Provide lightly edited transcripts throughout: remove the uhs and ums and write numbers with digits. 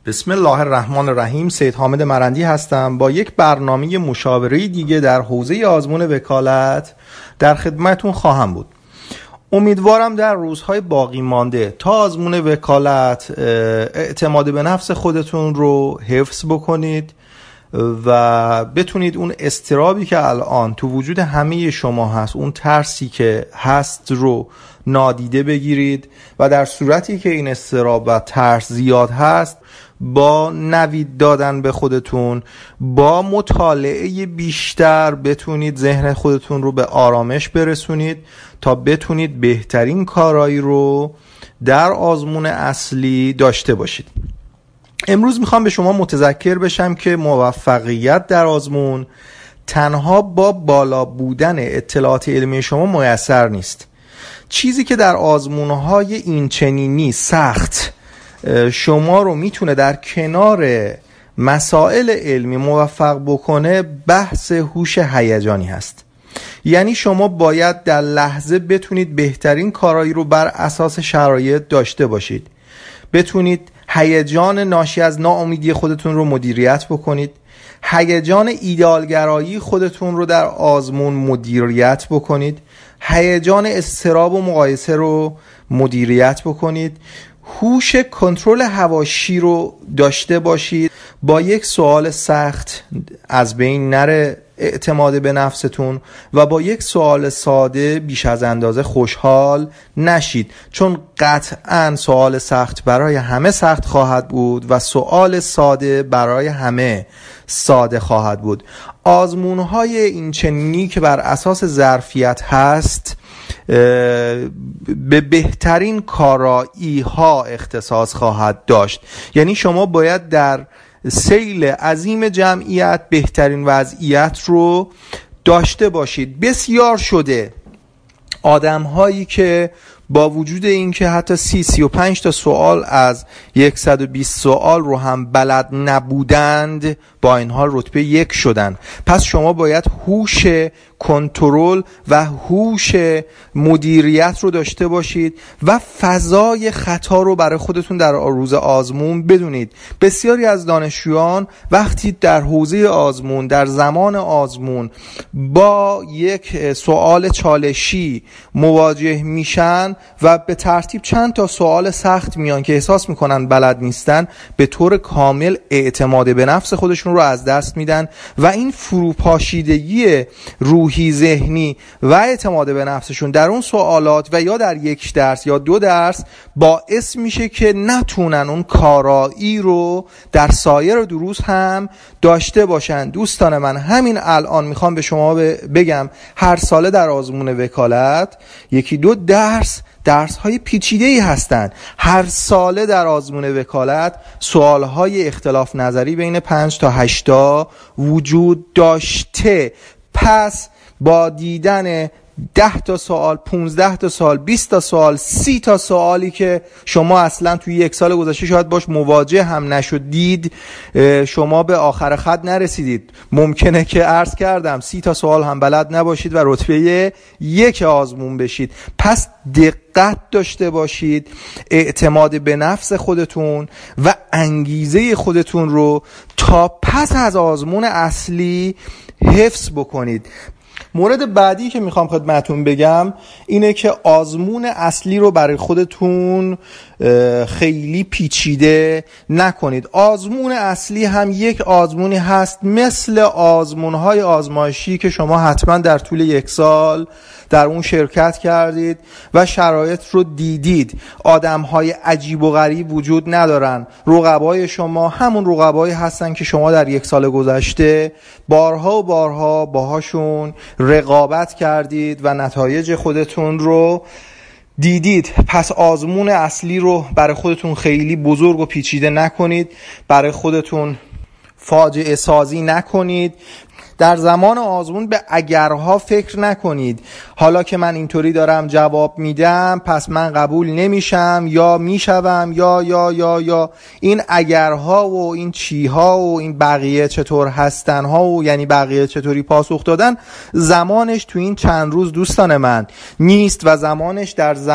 بسم الله الرحمن الرحیم. سید حامد مرندی هستم با یک برنامه مشاوره دیگه در حوزه آزمون وکالت در خدمتون خواهم بود. امیدوارم در روزهای باقی مانده تا آزمون وکالت اعتماد به نفس خودتون رو حفظ بکنید و بتونید اون اضطرابی که الان تو وجود همه شما هست، اون ترسی که هست رو نادیده بگیرید و در صورتی که این اضطراب و ترس زیاد هست با نوید دادن به خودتون، با مطالعه بیشتر بتونید ذهن خودتون رو به آرامش برسونید تا بتونید بهترین کارایی رو در آزمون اصلی داشته باشید. امروز میخوام به شما متذکر بشم که موفقیت در آزمون تنها با بالا بودن اطلاعات علمی شما میسر نیست. چیزی که در آزمونهای این چنینی سخت شما رو میتونه در کنار مسائل علمی موفق بکنه بحث هوش هیجانی هست. یعنی شما باید در لحظه بتونید بهترین کارایی رو بر اساس شرایط داشته باشید، بتونید هیجان ناشی از ناامیدی خودتون رو مدیریت بکنید، هیجان ایدئالگرایی خودتون رو در آزمون مدیریت بکنید، هیجان اضطراب و مقایسه رو مدیریت بکنید، هوش کنترل حواشی رو داشته باشید. با یک سوال سخت از بین نره اعتماد به نفستون و با یک سوال ساده بیش از اندازه خوشحال نشید، چون قطعاً سوال سخت برای همه سخت خواهد بود و سوال ساده برای همه ساده خواهد بود. آزمون‌های این چنینی که بر اساس ظرفیت هست به بهترین کارایی ها اختصاص خواهد داشت. یعنی شما باید در سیل عظیم جمعیت بهترین وضعیت رو داشته باشید. بسیار شده آدم هایی که با وجود اینکه حتی 35 تا سوال از 120 سوال رو هم بلد نبودند، با این حال رتبه 1 شدن. پس شما باید هوش کنترل و هوش مدیریت رو داشته باشید و فضای خطا رو برای خودتون در روز آزمون بدونید. بسیاری از دانشجویان وقتی در حوزه آزمون، در زمان آزمون با یک سوال چالشی مواجه میشن و به ترتیب چند تا سوال سخت میان که احساس میکنن بلد نیستن، به طور کامل اعتماد به نفس خودشون رو از دست میدن و این فروپاشیدگی روحی ذهنی و اعتماد به نفسشون در اون سوالات و یا در یک درس یا 2 درس باعث میشه که نتونن اون کارایی رو در سایر دروس هم داشته باشن. دوستان من، همین الان میخوام به شما بگم هر ساله در آزمون وکالت 1-2 درس های پیچیده‌ای هستند. هر ساله در آزمون وکالت سوال های اختلاف نظری بین 5 تا 8 تا وجود داشته. پس با دیدن 10 تا سوال، 15 تا سوال، 20 تا سوال، 30 تا سوالی که شما اصلا توی 1 سال گذشته شاید باش مواجه هم نشدید، شما به آخر خط نرسیدید. ممکنه که عرض کردم 30 تا سوال هم بلد نباشید و رتبه 1 آزمون بشید. پس دقت داشته باشید، اعتماد به نفس خودتون و انگیزه خودتون رو تا پس از آزمون اصلی حفظ بکنید. مورد بعدی که میخوام خدمتون بگم اینه که آزمون اصلی رو برای خودتون خیلی پیچیده نکنید. آزمون اصلی هم یک آزمونی هست مثل آزمونهای آزمایشی که شما حتما در طول 1 سال در اون شرکت کردید و شرایط رو دیدید. آدمهای عجیب و غریب وجود ندارن. رقبای شما همون رقبایی هستن که شما در 1 سال گذشته بارها و بارها باهاشون رقابت کردید و نتایج خودتون رو دیدید. پس آزمون اصلی رو برای خودتون خیلی بزرگ و پیچیده نکنید، برای خودتون فاجعه سازی نکنید. در زمان آزمون به اگرها فکر نکنید. حالا که من اینطوری دارم جواب میدم پس من قبول نمیشم یا میشوم یا این اگرها و این چیها و این بقیه چطور هستن ها و یعنی بقیه چطوری پاسخ دادن زمانش تو این چند روز دوستان من نیست و زمانش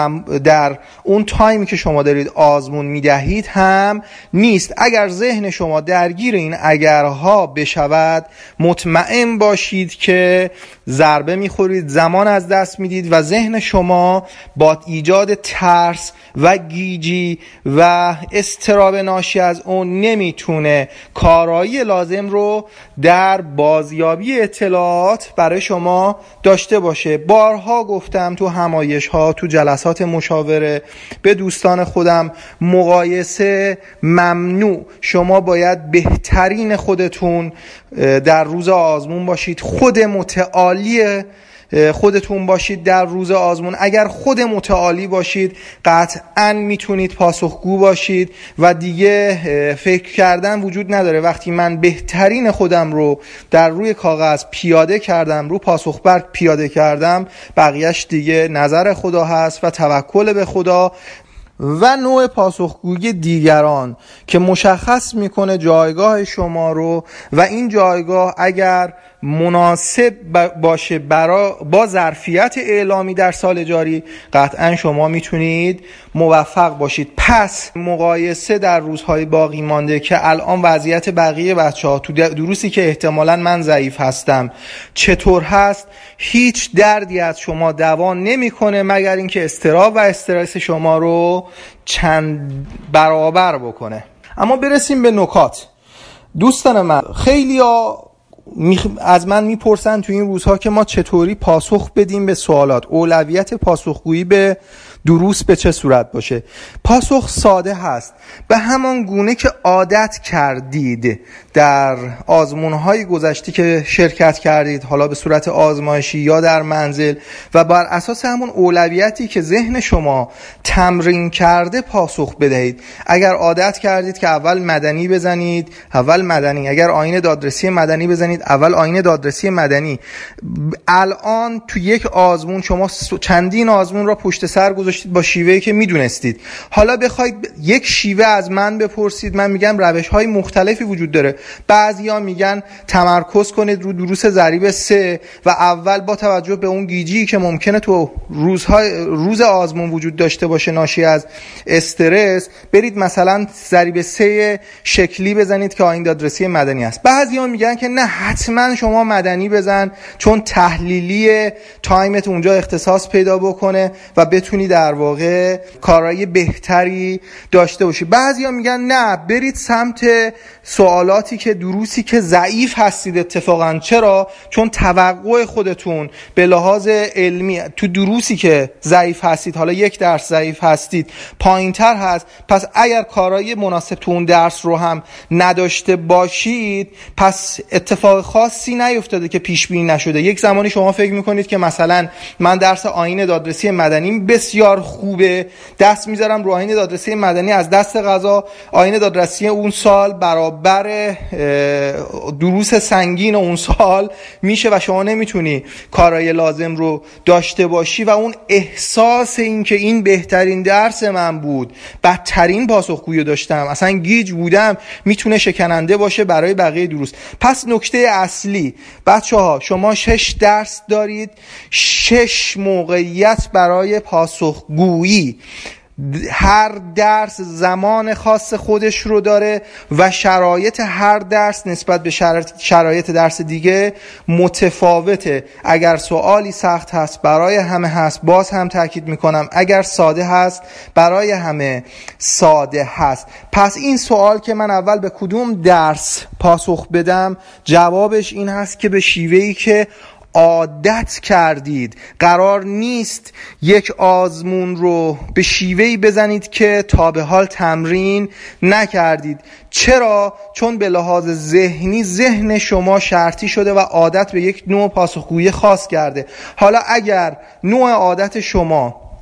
در اون تایمی که شما دارید آزمون میدهید هم نیست. اگر ذهن شما درگیر این اگرها بشود مطمئن باشید که ضربه میخورید، زمان از دست میدید و ذهن شما با ایجاد ترس و گیجی و اضطراب ناشی از اون نمیتونه کارایی لازم رو در بازیابی اطلاعات برای شما داشته باشه. بارها گفتم تو همایش ها، تو جلسات مشاوره به دوستان خودم، مقایسه ممنوع. شما باید بهترین خودتون در روز آزمون باشید، خود متعالی خودتون باشید در روز آزمون. اگر خود متعالی باشید قطعاً میتونید پاسخگو باشید و دیگه فکر کردن وجود نداره. وقتی من بهترین خودم رو در روی کاغذ پیاده کردم، رو پاسخ بر پیاده کردم، بقیهش دیگه نظر خدا هست و توکل به خدا و نوع پاسخگویی دیگران که مشخص میکنه جایگاه شما رو و این جایگاه اگر مناسب باشه با ظرفیت اعلامی در سال جاری قطعا شما میتونید موفق باشید. پس مقایسه در روزهای باقی مانده که الان وضعیت بقیه بچه‌ها تو دروسی که احتمالاً من ضعیف هستم چطور هست، هیچ دردی از شما دوا نمیکنه مگر اینکه اضطراب و استرس شما رو چند برابر بکنه. اما برسیم به نکات. دوستان من، خیلی‌ها از من میپرسن تو این روزها که ما چطوری پاسخ بدیم به سوالات، اولویت پاسخگویی به دروس به چه صورت باشه. پاسخ ساده هست، به همان گونه که عادت کردید در آزمون‌های گذشته که شرکت کردید، حالا به صورت آزمایشی یا در منزل، و بر اساس همون اولویتی که ذهن شما تمرین کرده پاسخ بدهید. اگر عادت کردید که اول مدنی بزنید، اول مدنی. اگر آیین دادرسی مدنی بزنید، اول آیین دادرسی مدنی. الان تو یک آزمون شما چندین آزمون را پشت سر گذاشتید با شیوهی که میدونستید. حالا بخواید یک شیوه از من بپرسید، من میگم روش‌های مختلفی وجود داره. بعضیا میگن تمرکز کنید رو دروس ضریب 3 و اول با توجه به اون گیجی که ممکنه تو روز آزمون وجود داشته باشه ناشی از استرس، برید مثلا ضریب 3 شکلی بزنید که آیین دادرسی مدنی است. بعضیا میگن که نه، حتما شما مدنی بزن چون تحلیلی تایمت اونجا اختصاص پیدا بکنه و بتونی در واقع کارهای بهتری داشته باشی. بعضیا میگن نه، برید سمت سوالاتی که دروسی که ضعیف هستید. اتفاقا چرا؟ چون توقع خودتون به لحاظ علمی تو دروسی که ضعیف هستید، حالا یک درس ضعیف هستید، پایین‌تر هست. پس اگر کارهای مناسب تو اون درس رو هم نداشته باشید پس اتفاق خاصی نیفتاده که پیش بینی نشده. یک زمانی شما فکر میکنید که مثلا من درس آیین دادرسی مدنی بسیار خوبه، دست میذارم رو آیین دادرسی مدنی، از دست قضا آیین دادرسی اون سال برابر دروس سنگین اون سال میشه و شما نمیتونی کارهای لازم رو داشته باشی و اون احساس این که این بهترین درس من بود، بدترین پاسخگویی داشتم، اصلا گیج بودم، میتونه شکننده باشه برای بقیه دروس. پس نکته اصلی بچه‌ها، شما 6 درس دارید، 6 موقعیت برای پاسخگویی. هر درس زمان خاص خودش رو داره و شرایط هر درس نسبت به شرایط درس دیگه متفاوته. اگر سوالی سخت هست برای همه هست، باز هم تاکید میکنم اگر ساده هست برای همه ساده هست. پس این سوال که من اول به کدوم درس پاسخ بدم، جوابش این هست که به شیوهی که عادت کردید. قرار نیست یک آزمون رو به شیوهی بزنید که تا به حال تمرین نکردید. چرا؟ چون به لحاظ ذهنی ذهن شما شرطی شده و عادت به یک نوع پاسخگویی خاص کرده. حالا اگر نوع عادت شما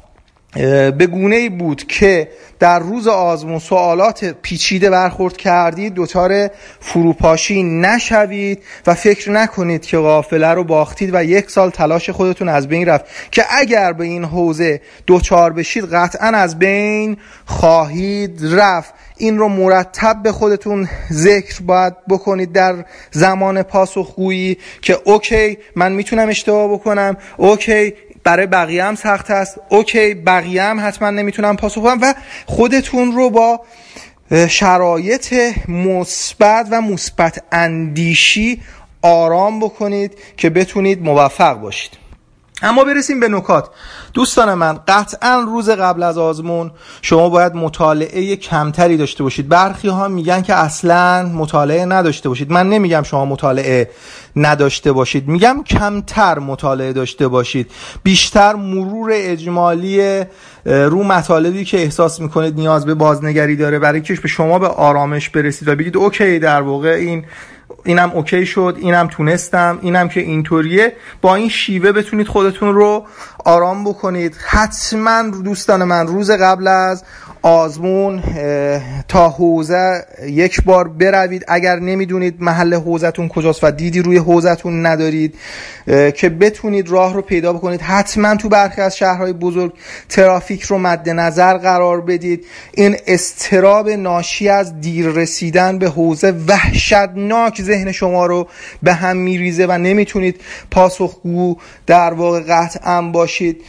به گونه‌ای بود که در روز آزمون سوالات پیچیده برخورد کردید دچار فروپاشی نشوید و فکر نکنید که قافله رو باختید و 1 سال تلاش خودتون از بین رفت، که اگر به این حوزه دچار بشید قطعا از بین خواهید رفت. این رو مرتب به خودتون ذکر باید بکنید در زمان پاسخگویی که اوکی من میتونم اشتباه بکنم، اوکی برای بقیه هم سخت است، اوکی بقیه هم حتما نمیتونم پاسخ بدم، و خودتون رو با شرایط مثبت و مثبت اندیشی آرام بکنید که بتونید موفق باشید. اما برسیم به نکات. دوستان من، قطعا روز قبل از آزمون شما باید مطالعه کمتری داشته باشید. برخی ها میگن که اصلا مطالعه نداشته باشید. من نمیگم شما مطالعه نداشته باشید، میگم کمتر مطالعه داشته باشید، بیشتر مرور اجمالی رو مطالبی که احساس میکنید نیاز به بازنگری داره، برای که به شما به آرامش برسید و بگید اوکی در واقع اینم اوکی شد، اینم تونستم، اینم که اینطوریه. با این شیوه بتونید خودتون رو آرام بکنید. حتما دوستان من روز قبل از آزمون تا حوزه 1 بار بروید. اگر نمیدونید محل حوزتون کجاست و دیدی روی حوزتون ندارید که بتونید راه رو پیدا بکنید، حتما تو برخی از شهرهای بزرگ ترافیک رو مد نظر قرار بدید. این اضطراب ناشی از دیر رسیدن به حوزه وحشتناک ذهن شما رو به هم میریزه و نمیتونید پاسخگو در واقع قطعا باشید.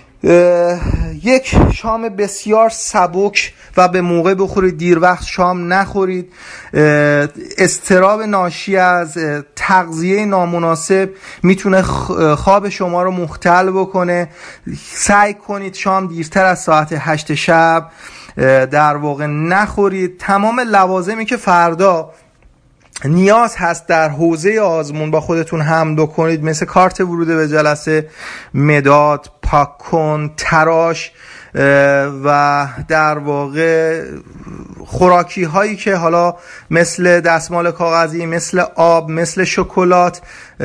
یک شام بسیار سبک و به موقع بخورید، دیر وقت شام نخورید. اضطراب ناشی از تغذیه نامناسب میتونه خواب شما رو مختل بکنه. سعی کنید شام دیرتر از ساعت 8 شب در واقع نخورید. تمام لوازمی که فردا نیاز هست در حوزه آزمون با خودتون حمل بکنید، مثل کارت ورود به جلسه، مداد، پاک کن، تراش و در واقع خوراکی هایی که حالا مثل دستمال کاغذی، مثل آب، مثل شکلات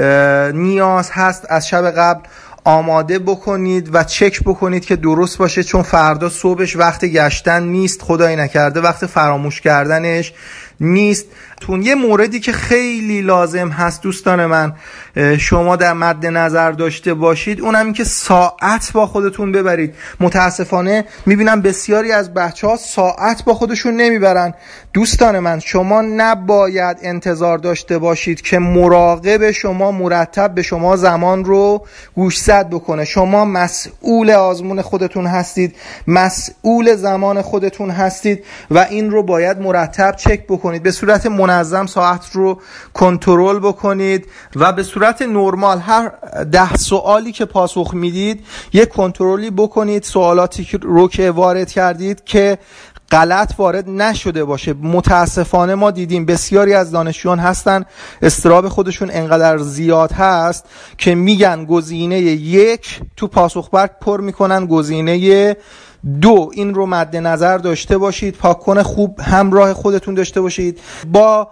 نیاز هست از شب قبل آماده بکنید و چک بکنید که درست باشه، چون فردا صبحش وقت گشتن نیست، خدای نکرده وقت فراموش کردنش نیست. یه موردی که خیلی لازم هست دوستان من شما در مد نظر داشته باشید، اونم این که ساعت با خودتون ببرید. متاسفانه میبینم بسیاری از بچه‌ها ساعت با خودشون نمیبرن. دوستان من، شما نباید انتظار داشته باشید که مراقب شما مرتب به شما زمان رو گوشزد بکنه. شما مسئول آزمون خودتون هستید، مسئول زمان خودتون هستید و این رو باید مرتب چک بکنید. به صورت منظم ساعت رو کنترل بکنید و به صورت نرمال هر 10 سوالی که پاسخ میدید یک کنترلی بکنید، سوالاتی رو که وارد کردید که غلط وارد نشده باشه. متاسفانه ما دیدیم بسیاری از دانشجویان هستن اضطراب خودشون انقدر زیاد هست که میگن گزینه 1 تو پاسخ برگ پر میکنن گزینه 2. این رو مد نظر داشته باشید. پاک‌کن خوب همراه خودتون داشته باشید. با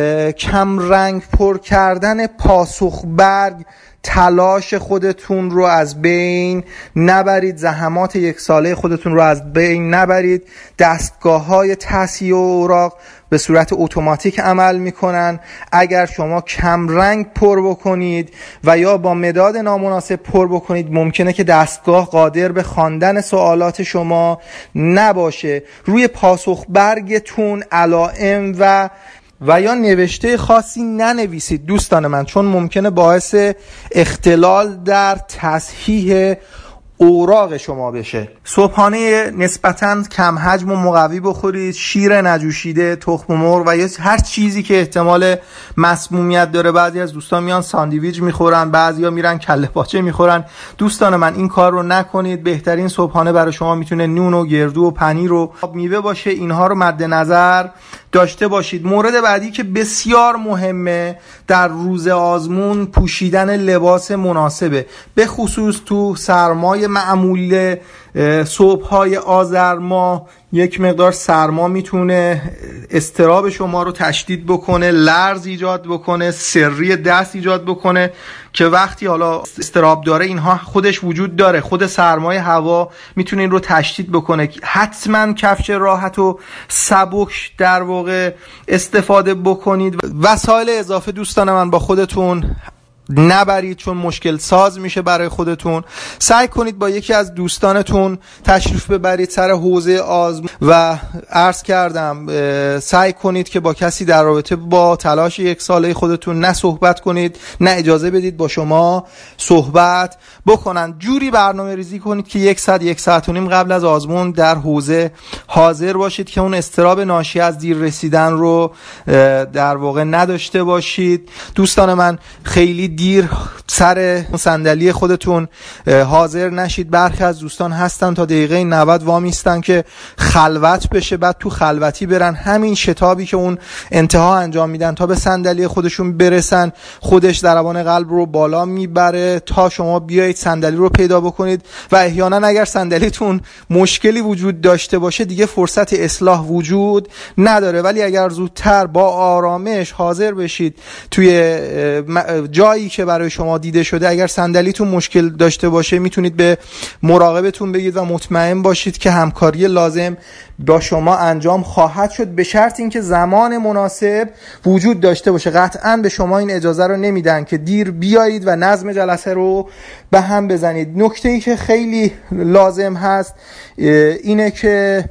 کم رنگ پر کردن پاسخ برگ تلاش خودتون رو از بین نبرید، زحمات 1 ساله خودتون رو از بین نبرید. دستگاه‌های تصحیح اوراق به صورت اتوماتیک عمل میکنن. اگر شما کم رنگ پر بکنید و یا با مداد نامناسب پر بکنید، ممکنه که دستگاه قادر به خواندن سوالات شما نباشه. روی پاسخ برگتون علائم و یا نوشته خاصی ننویسید دوستان من، چون ممکنه باعث اختلال در تصحیح اوراق شما بشه. صبحانه نسبتاً کم حجم و مقوی بخورید. شیر نجوشیده، تخم مرغ و یا هر چیزی که احتمال مسمومیت داره. بعضی از دوستان میان ساندویچ میخورن، بعضیا میرن کله پاچه میخورن. دوستان من این کار رو نکنید. بهترین صبحانه برای شما میتونه نون و گردو و پنیر و میوه باشه. اینها رو مد نظر داشته باشید. مورد بعدی که بسیار مهمه در روز آزمون، پوشیدن لباس مناسبه، به خصوص تو سرمای معمول صبح‌های آذر ماه یک مقدار سرما میتونه اضطراب شما رو تشدید بکنه، لرز ایجاد بکنه، سری دست ایجاد بکنه که وقتی حالا اضطراب داره اینها خودش وجود داره، خود سرمای هوا میتونه این رو تشدید بکنه. حتما کفش راحت و سبک در واقع استفاده بکنید. وسایل اضافه دوستان من با خودتون نبرید چون مشکل ساز میشه برای خودتون. سعی کنید با یکی از دوستانتون تشریف ببرید سر حوزه آزمون و عرض کردم سعی کنید که با کسی در رابطه با تلاش یک ساله خودتون نه صحبت کنید، نه اجازه بدید با شما صحبت بکنن. جوری برنامه ریزی کنید که 1 ساعت و نیم قبل از آزمون در حوزه حاضر باشید که اون اضطراب ناشی از دیر رسیدن رو در واقع نداشته باشید. دوستان من خیلی دیر سر صندلی خودتون حاضر نشید. برخی از دوستان هستن تا دقیقه 90 وامیستن که خلوت بشه، بعد تو خلوتی برن همین شتابی که اون انتها انجام میدن تا به صندلی خودشون برسن خودش ضربان قلب رو بالا میبره تا شما بیایید صندلی رو پیدا بکنید. و احیانا اگر صندلیتون مشکلی وجود داشته باشه دیگه فرصت اصلاح وجود نداره، ولی اگر زودتر با آرامش حاضر بشید توی جایی که برای شما دیده شده، اگر صندلیتون مشکل داشته باشه میتونید به مراقبتون بگید و مطمئن باشید که همکاری لازم با شما انجام خواهد شد، به شرط اینکه زمان مناسب وجود داشته باشه. قطعاً به شما این اجازه رو نمیدن که دیر بیایید و نظم جلسه رو به هم بزنید. نکته‌ای که خیلی لازم هست اینه که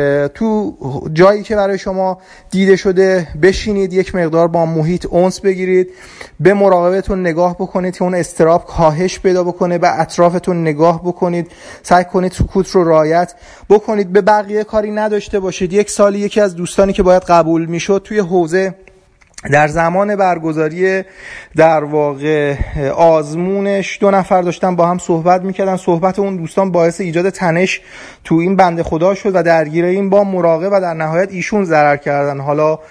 تو جایی که برای شما دیده شده بشینید، یک مقدار با محیط انس بگیرید، به مراقبتون نگاه بکنید که اون اضطراب کاهش پیدا بکنه، به اطرافتون نگاه بکنید، سعی کنید سکوت رو رعایت بکنید، به بقیه کاری نداشته باشید. 1 سالی یکی از دوستانی که باید قبول میشد توی حوزه در زمان برگزاری در واقع آزمونش 2 نفر داشتن با هم صحبت میکردن. صحبت اون دوستان باعث ایجاد تنش تو این بنده خدا شد و درگیر این با مراقب و در نهایت ایشون ضرر کردن. حالا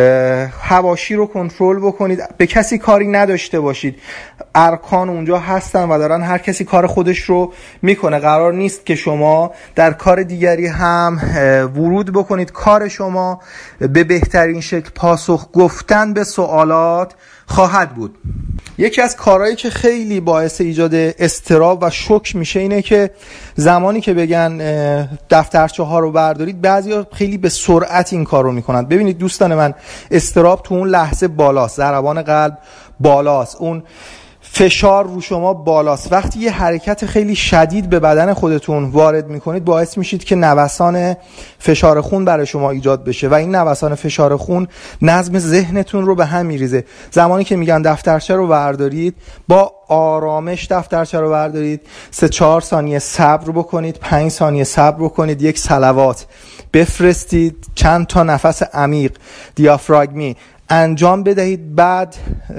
حواشی رو کنترل بکنید، به کسی کاری نداشته باشید. ارکان اونجا هستن و دارن هر کسی کار خودش رو میکنه. قرار نیست که شما در کار دیگری هم ورود بکنید. کار شما به بهترین شکل پاسخ گفتن به سوالات خواهد بود. یکی از کارهایی که خیلی باعث ایجاد اضطراب و شوک میشه اینه که زمانی که بگن دفترچه ها رو بردارید، بعضیا خیلی به سرعت این کار رو میکنن. ببینید دوستان من، اضطراب تو اون لحظه بالاست، ضربان قلب بالاست، اون فشار رو شما بالاست. وقتی یه حرکت خیلی شدید به بدن خودتون وارد میکنید باعث میشید که نوسان فشار خون برای شما ایجاد بشه و این نوسان فشار خون نظم ذهنتون رو به هم میریزه. زمانی که میگن دفترچه رو بردارید، با آرامش دفترچه رو بردارید، 3-4 ثانیه صبر بکنید، 5 ثانیه صبر بکنید، 1 صلوات بفرستید، چند تا نفس عمیق دیافراگمی انجام بدهید، بعد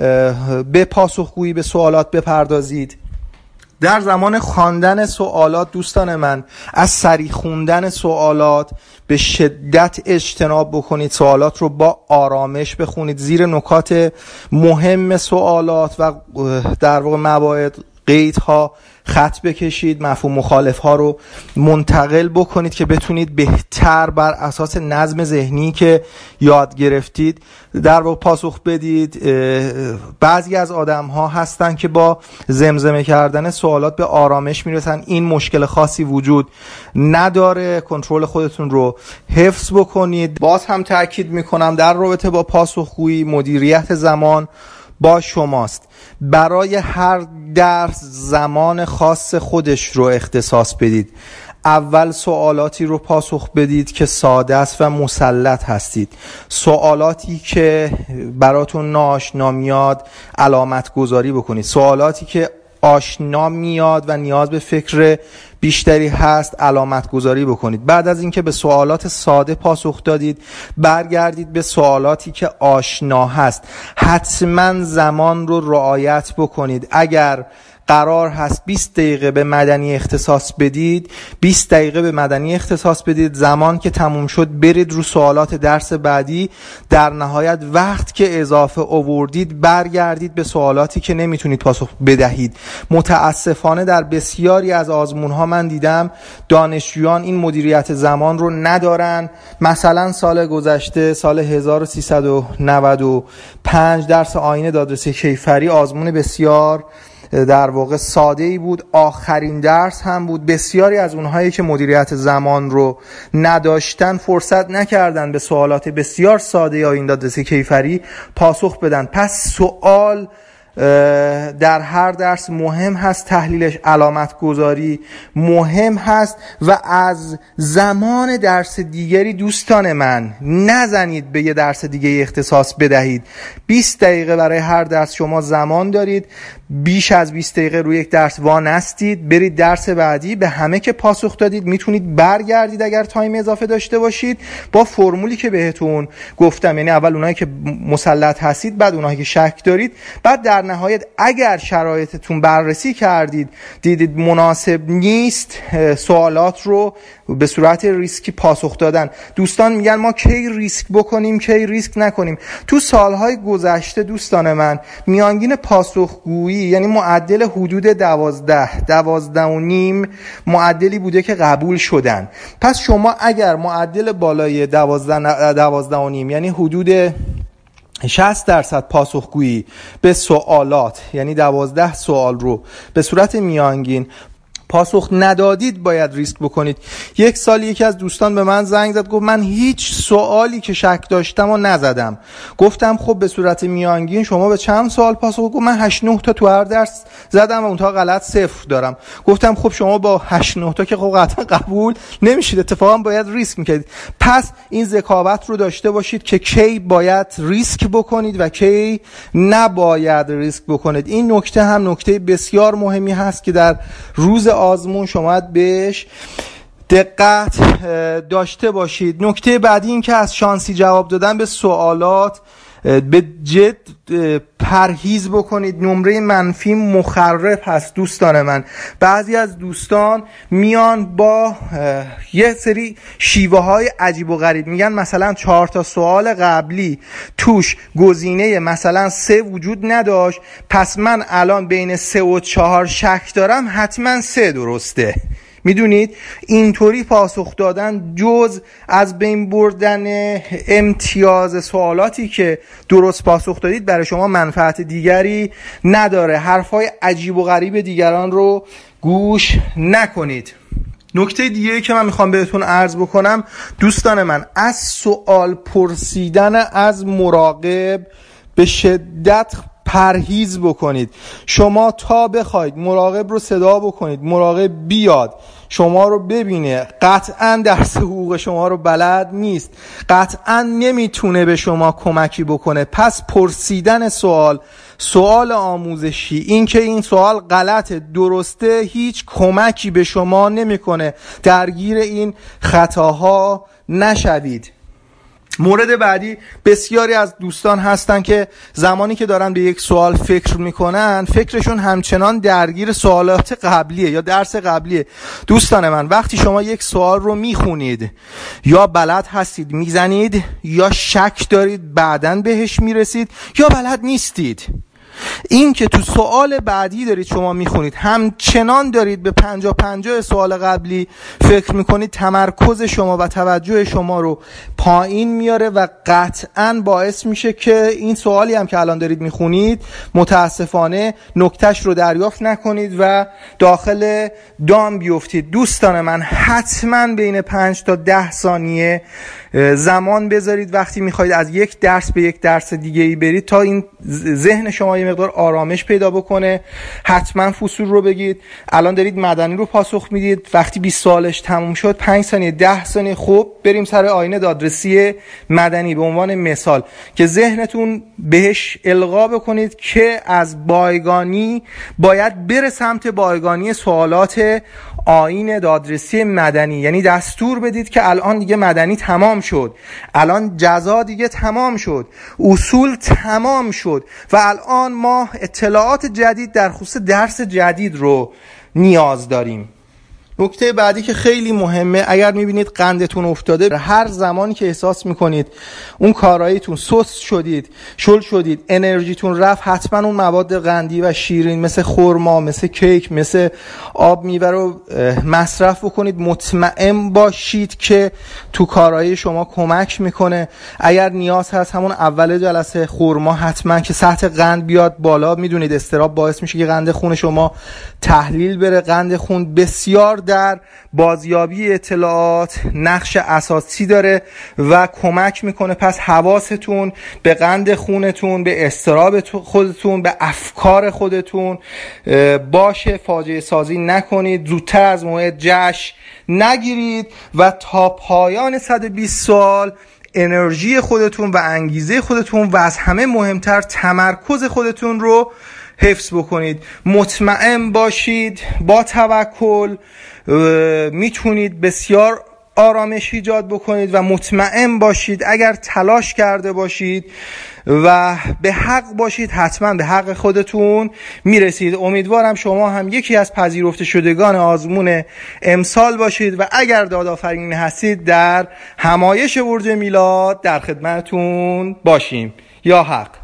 به پاسخگویی به سوالات بپردازید. در زمان خواندن سوالات دوستان من از سریع خوندن سوالات به شدت اجتناب بکنید. سوالات رو با آرامش بخونید، زیر نکات مهم سوالات و در واقع مواعظ قیدها خط بکشید، مفهوم مخالف ها رو منتقل بکنید که بتونید بهتر بر اساس نظم ذهنی که یاد گرفتید در واقع پاسخ بدید. بعضی از آدم ها هستن که با زمزمه کردن سوالات به آرامش میرسن. این مشکل خاصی وجود نداره. کنترل خودتون رو حفظ بکنید. باز هم تاکید میکنم در رابطه با پاسخگویی مدیریت زمان با شماست. برای هر درس زمان خاص خودش رو اختصاص بدید. اول سوالاتی رو پاسخ بدید که ساده است و مسلط هستید. سوالاتی که براتون ناآشنا میاد علامت گذاری بکنید. سوالاتی که آشنا میاد و نیاز به فکر بیشتری هست علامت گذاری بکنید. بعد از اینکه به سوالات ساده پاسخ دادید، برگردید به سوالاتی که آشنا هست. حتما زمان رو رعایت بکنید. اگر قرار هست 20 دقیقه به مدنی اختصاص بدید، 20 دقیقه به مدنی اختصاص بدید. زمان که تموم شد برید رو سوالات درس بعدی. در نهایت وقت که اضافه آوردید برگردید به سوالاتی که نمیتونید پاسخ بدهید. متاسفانه در بسیاری از آزمون‌ها من دیدم دانشجویان این مدیریت زمان رو ندارن. مثلا سال گذشته، سال 1395، درس آیین دادرسی کیفری آزمون بسیار در واقع ساده‌ای بود، آخرین درس هم بود. بسیاری از اونهایی که مدیریت زمان رو نداشتن فرصت نکردن به سوالات بسیار ساده آیین دادرسی کیفری پاسخ بدن. پس سوال در هر درس مهم هست، تحلیلش، علامت گذاری مهم هست و از زمان درس دیگری دوستان من نزنید به یه درس دیگه اختصاص بدهید. 20 دقیقه برای هر درس شما زمان دارید، بیش از 20 دقیقه روی یک درس وانستید، برید درس بعدی. به همه که پاسخ دادید میتونید برگردید اگر تایم اضافه داشته باشید با فرمولی که بهتون گفتم، یعنی اول اونایی که مسلط هستید، بعد اونایی که شک دارید، بعد در نهایت اگر شرایطتون بررسی کردید دیدید مناسب نیست، سوالات رو به صورت ریسکی پاسخ دادن. دوستان میگن ما کی ریسک بکنیم کی ریسک نکنیم. تو سالهای گذشته دوستان من میانگین پاسخگویی، یعنی معدل حدود 12.5 معدلی بوده که قبول شدن. پس شما اگر معدل بالای 12.5 یعنی حدود 60% پاسخگویی به سوالات، یعنی 12 سوال رو به صورت میانگین پاسخ ندادید، باید ریسک بکنید. یک سال یکی از دوستان به من زنگ زد، گفت من هیچ سوالی که شک داشتم و نزدم. گفتم خب به صورت میانگین شما به چند سوال پاسخ؟ گفت من 8-9 تا تو هر درس زدم و اونتا غلط 0 دارم. گفتم خب شما با 8-9 تا که خب قطعا قبول نمیشید، اتفاقا باید ریسک میکنید. پس این ذکاوت رو داشته باشید که کی باید ریسک بکنید و کی نباید ریسک بکنید. این نکته هم نکته بسیار مهمی هست که در روز آزمون شما بهش دقت داشته باشید. نکته بعدی این که از شانسی جواب دادن به سوالات به جد پرهیز بکنید. نمره منفی مخرب هست دوستان من. بعضی از دوستان میان با یه سری شیوه های عجیب و غریب، میگن مثلا 4 تا سوال قبلی توش گزینه مثلا 3 وجود نداشت، پس من الان بین 3 و 4 شک دارم، حتما 3 درسته. میدونید اینطوری پاسخ دادن جز از بین بردن امتیاز سوالاتی که درست پاسخ دادید برای شما منفعت دیگری نداره. حرفای عجیب و غریب دیگران رو گوش نکنید. نکته دیگه که من میخوام بهتون عرض بکنم دوستان من، از سوال پرسیدن از مراقب به شدت پرهیز بکنید. شما تا بخواید مراقب رو صدا بکنید، مراقب بیاد شما رو ببینه، قطعا درس حقوق شما رو بلد نیست، قطعا نمیتونه به شما کمکی بکنه. پس پرسیدن سوال آموزشی، این که این سوال غلطه درسته، هیچ کمکی به شما نمیکنه. درگیر این خطاها نشوید. مورد بعدی، بسیاری از دوستان هستن که زمانی که دارن به یک سوال فکر میکنن، فکرشون همچنان درگیر سوالات قبلیه یا درس قبلیه. دوستان من، وقتی شما یک سوال رو میخونید، یا بلد هستید میزنید، یا شک دارید بعداً بهش میرسید، یا بلد نیستید. این که تو سوال بعدی دارید شما میخونید همچنان دارید به 50 سوال قبلی فکر میکنید، تمرکز شما و توجه شما رو پایین میاره و قطعاً باعث میشه که این سوالی هم که الان دارید میخونید متاسفانه نکتهش رو دریافت نکنید و داخل دام بیفتید. دوستان من، حتما بین 5 تا 10 ثانیه زمان بذارید وقتی میخواید از یک درس به یک درس دیگه ای برید تا این ذهن شما یه مقدار آرامش پیدا بکنه. حتما فصول رو بگید. الان دارید مدنی رو پاسخ میدید، وقتی 20 سوالش تموم شد 5 ثانیه 10 ثانیه خب بریم سر آیین دادرسی مدنی به عنوان مثال که ذهنتون بهش القا بکنید که از بایگانی باید بره سمت بایگانی سوالات آیین دادرسی مدنی. یعنی دستور بدید که الان دیگه مدنی تمام شد، الان جزا دیگه تمام شد، اصول تمام شد و الان ما اطلاعات جدید در خصوص درس جدید رو نیاز داریم. نکته بعدی که خیلی مهمه، اگر میبینید قندتون افتاده، هر زمانی که احساس میکنید اون کاراییتون سست شدید، شل شدید، انرژیتون رفت، حتما اون مواد قندی و شیرین مثل خرما، مثل کیک، مثل آب میوه رو مصرف بکنید. مطمئن باشید که تو کارایی شما کمک میکنه. اگر نیاز هست همون اول جلسه خرما حتما که سطح قند بیاد بالا. میدونید اضطراب باعث میشه که قند خون شما تحلیل بره. قند خون بسیار در بازیابی اطلاعات نقش اساسی داره و کمک میکنه. پس حواستون به قند خونتون، به اضطراب خودتون، به افکار خودتون باشه. فاجعه سازی نکنید، زودتر از موعد جشن نگیرید و تا پایان 120 سال انرژی خودتون و انگیزه خودتون و از همه مهمتر تمرکز خودتون رو حفظ بکنید. مطمئن باشید با توکل میتونید بسیار آرامش ایجاد بکنید و مطمئن باشید اگر تلاش کرده باشید و به حق باشید حتما به حق خودتون میرسید. امیدوارم شما هم یکی از پذیرفته شدگان آزمون امسال باشید و اگر دادآفرین هستید در همایش برج میلاد در خدمتتون باشیم. یا حق.